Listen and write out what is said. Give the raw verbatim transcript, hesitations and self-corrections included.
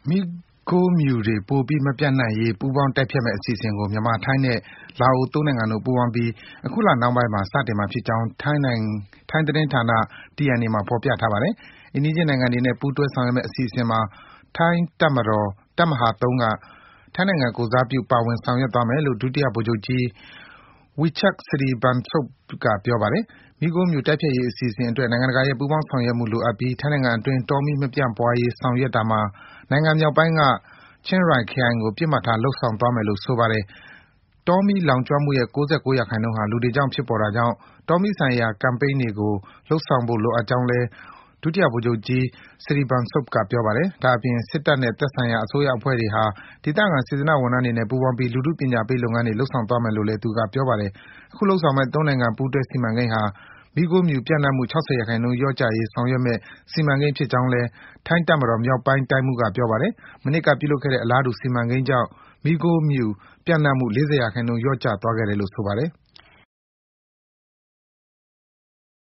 မီးခိုးမြူတွေပိုပြီးမပျံ့နှံ့ရေးပူးပေါင်းတိုက်ဖျက်မယ့်အစီအစဉ်ကိုမြန်မာ၊ထိုင်းနဲ့လာအိုသုံးနိုင်ငံတို့ပူးပေါင်းပြီးအခုလနှောင်းပိုင်းမှာစတင်မှာဖြစ်ကြောင်းထိုင်းသတင်းဌာန T N A မှာဖော်ပြထားပါတယ်။အိမ်နီးချင်းနိုင်ငံတွေနဲ့ပူးတွဲဆောင်ရွက်မယ့်အစီအစဉ်မှာထိုင်းတပ်မတော်တပ်မဟာ ၃ ကထိုင်းနိုင်ငံကိုယ်စားပြုပါဝင်ဆောင်ရွက်သွားမယ်လို့ဒုတိယဗိုလ်ချုပ်ကြီး Wichak Sribansop ကပြောပါတယ်။မီးခိုးမြူတိုက်ဖျက်ရေးအစီအစဉ်အတွက် နိုင်ငံတကာရဲ့ပူးပေါင်းဆောင်ရွက်မှုလိုအပ်ပြီးထိုင်းနိုင်ငံအတွင်းတောမီးမပြန့်ပွားရေးဆောင်ရွက်တာမှာနိုင်ငံမြောက်ပိုင်းက ချင်းရိုင်ခရိုင်ကိုပစ်မှတ်ထားလုပ်ဆောင်သွားမယ်လို့ဆိုပါတယ်။တောမီးလောင်ကျွမ်းမှုရဲ့ ၉၉ ရာခိုင်နှုန်းဟာလူတွေကြောင့်ဖြစ်ပေါ်တာကြောင့်တောမီးဆိုင်ရာကမ်ပိန်းတွေကိုလုပ်ဆောင်ဖို့လိုအပ်ကြောင်းလည်း ဒုတိယဗိုလ်ချုပ်ကြီး Sribansop ကပြောပါတယ်။ဒါ့အပြင်စစ်တပ်နဲ့သက်ဆိုင်ရာအစိုးရအဖွဲ့တွေဟာဒေသခံစေတနာ့ဝန်ထမ်းတွေနဲ့ပူးပေါင်းပြီးလူထုပညာပေးလုပ်ငန်းတွေလုပ်ဆောင်သွားမယ်လို့လည်းသူကပြောပါတယ်။အခုလုပ်ဆောင်မယ့်သုံးနိုင်ငံပူးတွဲစီမံကိန်းဟာမီးခိုးမြူပျံ့နှံ့မှု ၆၀ ရာခိုင်နှုန်းလျော့ကျရေးဆောင်ရွက်မယ့်စီမံကိန်းဖြစ်ကြောင်းလည်းထိုင်းတပ်မတော်မြောက်ပိုင်းတိုင်းမှူးကပြောပါတယ်။မနှစ်ကပြုလုပ်ခဲ့တဲ့အလားတူစီမံကိန်းကြောင့်မီးခိုးမြူပျံ့နှံ့မှု ၄၀ ရာခိုင်နှုန်းလျော့ကျသွားခဲ့တယ်လို့ဆိုပါတယ်။